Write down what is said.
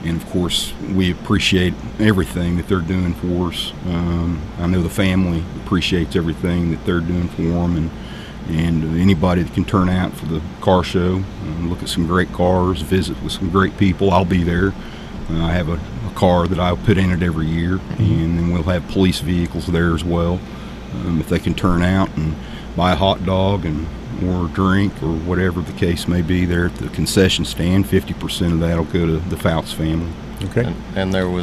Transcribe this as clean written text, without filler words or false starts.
And of course, we appreciate everything that they're doing for us. I know the family appreciates everything that they're doing for them, and anybody that can turn out for the car show, look at some great cars, visit with some great people. I'll be there. I have a car that I'll put in it every year, and then we'll have police vehicles there as well. If they can turn out and buy a hot dog or a drink or whatever the case may be there at the concession stand, 50% of that will go to the Fouts family. Okay. And there was